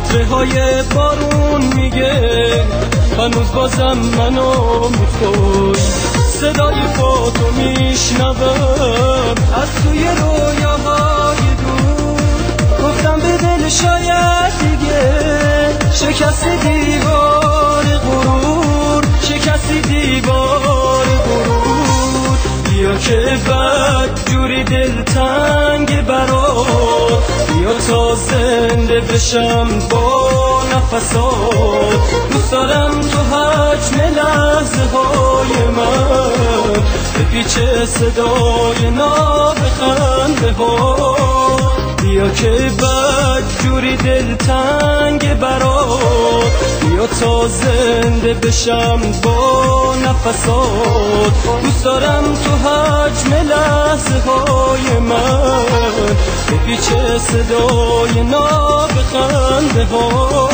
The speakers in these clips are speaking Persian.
قطره های بارون میگه هنوز بازم منو میخوای. صدای پاتو میشنوم از توی رویاهای دور. گفتم به دل شاید دیگه شکستی دیوار غرور، شکستی دیوار غرور. بیا که بد جوری دلتنگ برات، بیا تا زنده بشم با نفسات. دوست دارم تو حجم لحظه های من بپیچه صدای ناب خنده ها. بیا که بد جوری دلتنگ برات، بیا تا زنده بشم با نفسات. دوست دارم تو حجم لحظه های من بپیچه صدای ناب خنده ها.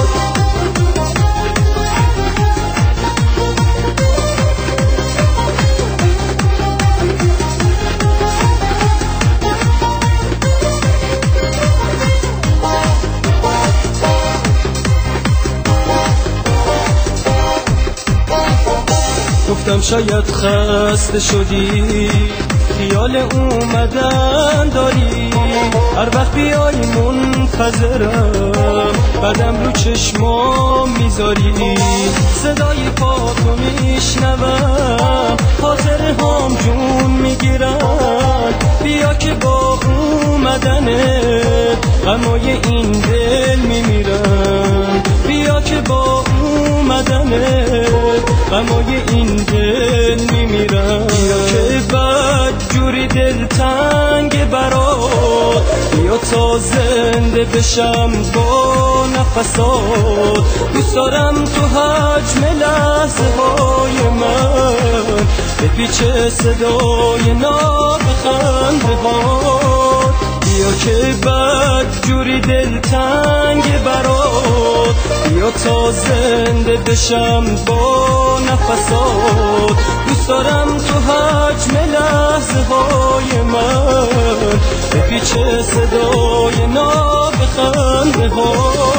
گفتم شاید خسته شدی، خیال اومدن داری. هر وقت بیای منتظرم، بعدم رو چشمام میذاری. صدای پاتو میشنوم، خاطره هام جون میگیرن. بیا که با اومدنت غمای این دل میمیرن. بیا که با اومدنت غمای این دل میمیرن. بیا که بد جوری دلتنگ برات، بیا تا زنده بشم با نفسات. دوست دارم تو حجم لحظه های من بپیچه صدای ناب خنده ها. بیا که بد جوری دلتنگ برات، بیا تا زنده بشم با نفسات. دوست دارم تو حجم لحظه های من بپیچه صدای ناب خنده ها.